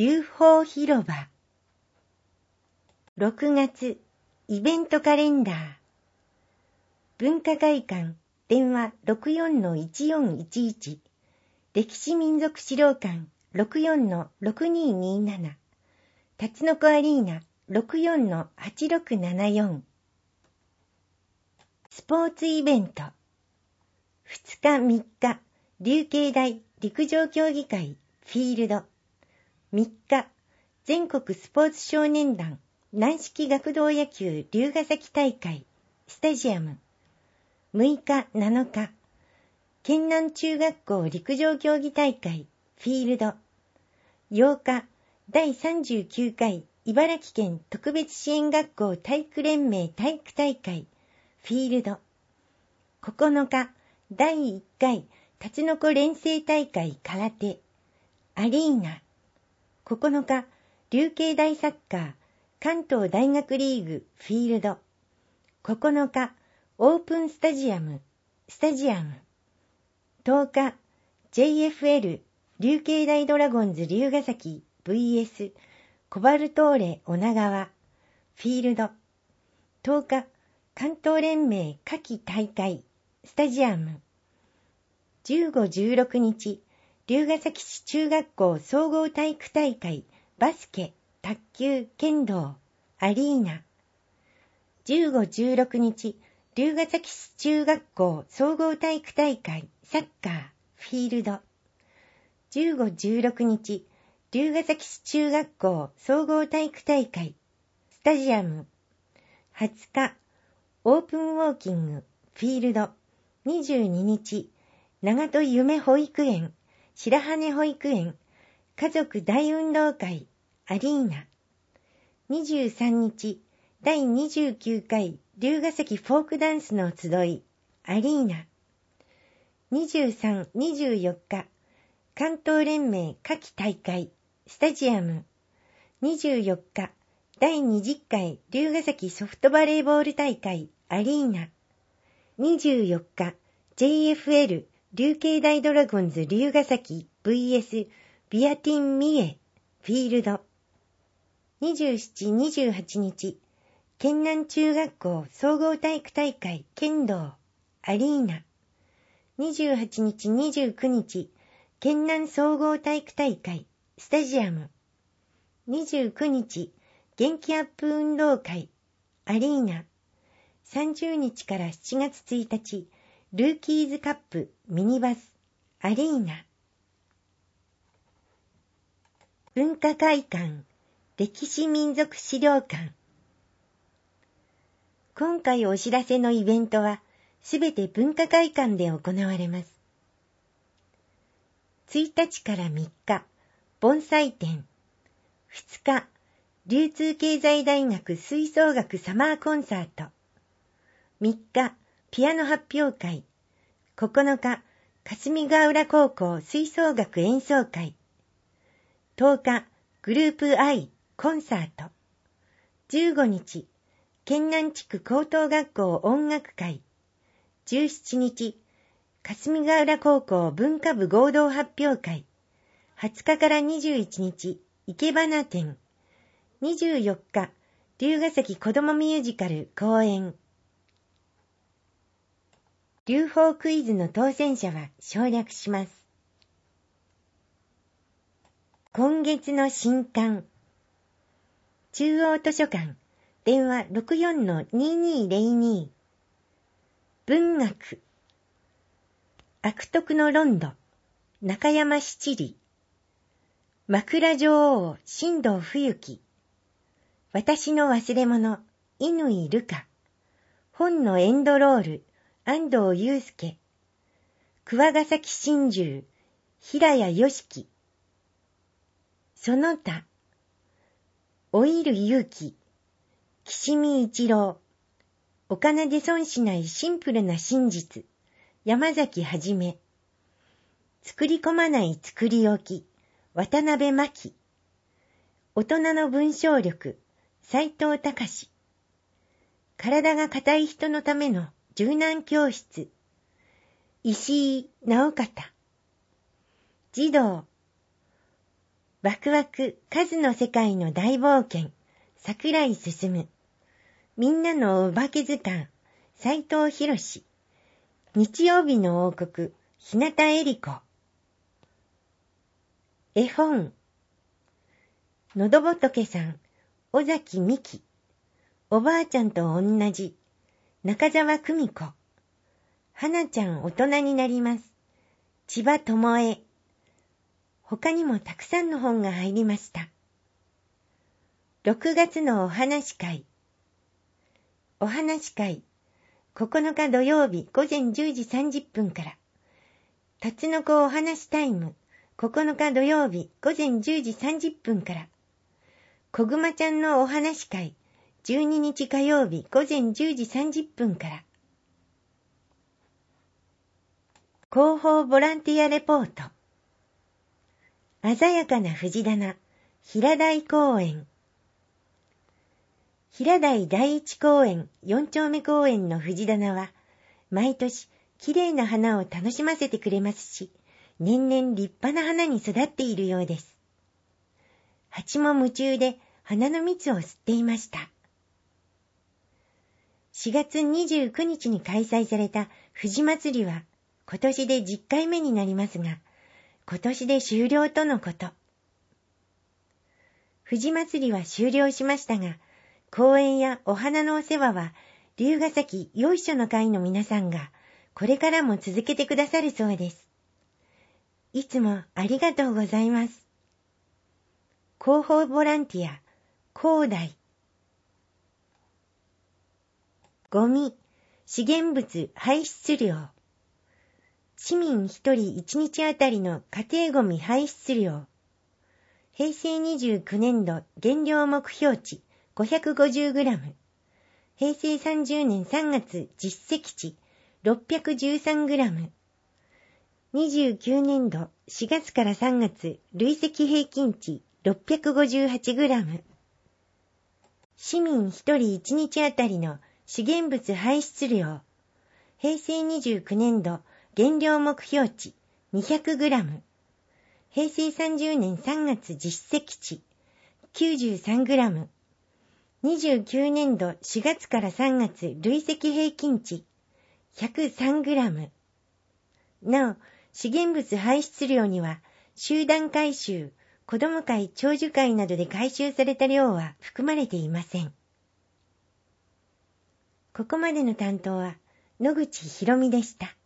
流芳広場。6月、イベントカレンダー。文化会館、電話 64-1411。歴史民族資料館 64-6227。たつのこアリーナ 64-8674。スポーツイベント。2日3日、琉球大陸上競技会フィールド。3日、全国スポーツ少年団軟式学童野球龍ヶ崎大会スタジアム。6日7日、県南中学校陸上競技大会フィールド。8日、第39回茨城県特別支援学校体育連盟体育大会フィールド。9日、第1回たつのこ連成大会空手アリーナ。9日、琉球大サッカー関東大学リーグフィールド。9日、オープンスタジアム10日、JFL 琉球大ドラゴンズ龍ヶ崎 vs コバルトーレ女川フィールド。10日、関東連盟夏季大会スタジアム。15、16日、龍ヶ崎市中学校総合体育大会バスケ、卓球、剣道、アリーナ。15、16日、龍ヶ崎市中学校総合体育大会サッカー、フィールド。15、16日、龍ヶ崎市中学校総合体育大会スタジアム。20日、オープンウォーキング、フィールド。22日、長門夢保育園、白羽保育園、家族大運動会、アリーナ。23日、第29回龍ヶ崎フォークダンスの集い、アリーナ。23、24日、関東連盟夏季大会、スタジアム。24日、第20回龍ヶ崎ソフトバレーボール大会、アリーナ。24日、JFL 琉球大ドラゴンズ龍ヶ崎 vs ビアティンミエフィールド。27、28日、県南中学校総合体育大会剣道アリーナ。28日、29日、県南総合体育大会スタジアム。29日、元気アップ運動会アリーナ。30日から7月1日、ルーキーズカップミニバスアリーナ。文化会館歴史民族資料館。今回お知らせのイベントはすべて文化会館で行われます。1日から3日、盆栽展。2日、流通経済大学吹奏楽サマーコンサート。3日、ピアノ発表会。9日、霞ヶ浦高校吹奏楽演奏会。10日、グループ I コンサート。15日、県南地区高等学校音楽会。17日、霞ヶ浦高校文化部合同発表会。20日から21日、生け花展。24日、龍ヶ崎子どもミュージカル公演。流芳クイズの当選者は省略します。今月の新刊。中央図書館、電話 64-2202。文学。悪徳のロンド、中山七里。枕女王、新藤冬樹。私の忘れ物、乾瑠香。本のエンドロール、安藤祐介。桑ヶ崎心中、平谷良樹。その他、老いる勇気、岸見一郎。お金で損しないシンプルな真実、山崎はじめ。作り込まない作り置き、渡辺真希。大人の文章力、斉藤隆。体が硬い人のための柔軟教室、石井直方。児童、 ワクワク数の世界の大冒険、桜井進。みんなのお化け図鑑、斉藤博。日曜日の王国、日向恵理子。絵本、のどぼとけさん、尾崎美希。おばあちゃんと同じ、中澤久美子。花ちゃん大人になります。千葉智恵。他にもたくさんの本が入りました。6月のお話会。お話会、9日土曜日午前10時30分から。タツノコお話タイム、9日土曜日午前10時30分から。こぐまちゃんのお話会、12日火曜日午前10時30分から。広報ボランティアレポート。鮮やかな藤棚、平台公園。平台第一公園4丁目公園の藤棚は、毎年きれいな花を楽しませてくれますし、年々立派な花に育っているようです。蜂も夢中で花の蜜を吸っていました。4月29日に開催された藤祭りは、今年で10回目になりますが、今年で終了とのこと。藤祭りは終了しましたが、公園やお花のお世話は、龍ヶ崎よいしょの会の皆さんが、これからも続けてくださるそうです。いつもありがとうございます。広報ボランティア、広大。ゴミ、資源物排出量。市民一人1日あたりの家庭ゴミ排出量。平成29年度減量目標値 550g。平成30年3月実績値 613g。29年度4月から3月累積平均値 658g。市民一人1日あたりの資源物排出量。平成29年度減量目標値 200g。平成30年3月実績値 93g。29年度4月から3月累積平均値 103g。なお、資源物排出量には、集団回収、子ども会、長寿会などで回収された量は含まれていません。ここまでの担当は野口ひろみでした。